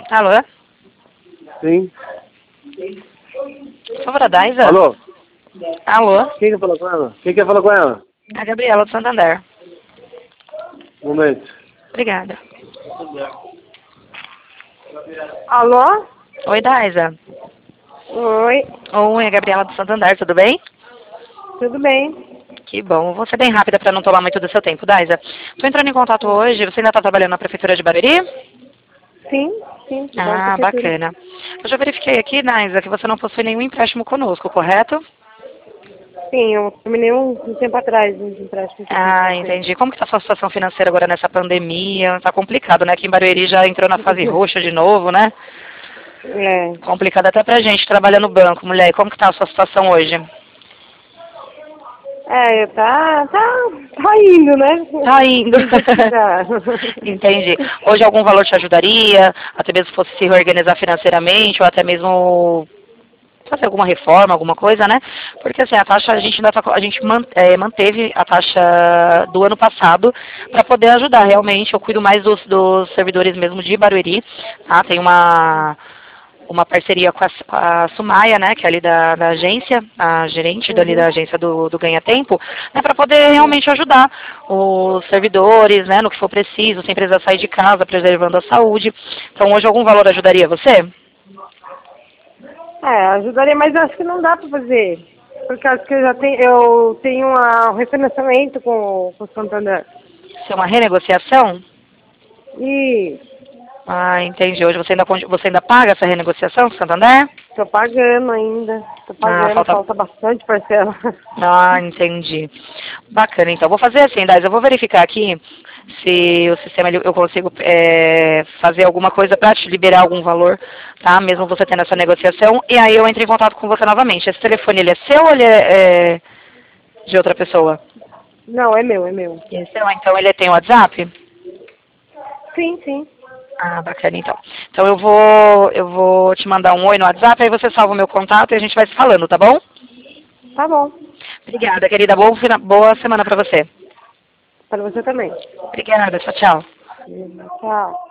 Alô? Sim. Por favor, a Daisa? Alô? Alô? Quem que falou com ela? Quem quer falar com ela? A Gabriela do Santander. Um momento. Obrigada. Alô? Oi, Daisa. Oi, Oi, a Gabriela do Santander, tudo bem? tudo bem? Que bom. Vou ser bem rápida para não tomar muito do seu tempo, Daisa. Tô entrando em contato hoje. Você ainda está trabalhando na Prefeitura de Barueri? Sim, sim, tudo bem, Ah, prefeitura. bacana. Eu já verifiquei aqui, Daisa, que você não possui nenhum empréstimo conosco, correto? Sim, eu terminei um tempo atrás uns empréstimos que eu fiz com Ah, vocês. entendi. Como que tá a sua situação financeira agora nessa pandemia? Tá complicado, né? Aqui em Barueri já entrou na fase roxa de novo, né? É, Complicado até pra gente, trabalha no banco, mulher. E como que tá a sua situação hoje? tá indo, né? Tá indo. Do jeito que dá. Entendi. Hoje algum valor te ajudaria? Até mesmo se fosse se reorganizar financeiramente, ou até mesmo fazer alguma reforma, alguma coisa, né? Porque assim, a taxa, a gente ainda tá, a gente manteve a taxa do ano passado para poder ajudar realmente. Eu cuido mais dos servidores mesmo de Barueri, tá? Tem uma parceria com a Sumaia, né, que é ali da agência, a gerente dali da Uhum, agência do Ganha Tempo, né, para poder sim. realmente ajudar os servidores, né, no que for preciso, sem precisar sair de casa, preservando a saúde. Então, hoje algum valor ajudaria você? Ajudaria, mas eu acho que não dá pra fazer. Porque acho que eu tenho um refinanciamento com o Santander. Se é uma renegociação? E Ah, entendi. Hoje você ainda paga essa renegociação, Santander? tô pagando ainda. Tô Ah, pagando, falta. falta bastante parcela. Ah, entendi. Bacana, então. Vou fazer assim, Dais, eu vou verificar aqui se o sistema eu consigo fazer alguma coisa para te liberar algum valor, tá? Mesmo você tendo essa negociação. E aí eu entro em contato com você novamente. Esse telefone, ele é seu ou ele é de outra pessoa? Não, é meu, é meu. É seu, então ele tem WhatsApp? Sim, sim. Ah, bacana, então. Então eu vou te mandar um oi no WhatsApp, aí você salva o meu contato e a gente vai se falando, tá bom? Tá bom. Obrigada, querida. Boa semana para você. Para você também. Obrigada, tchau, tchau. Tchau.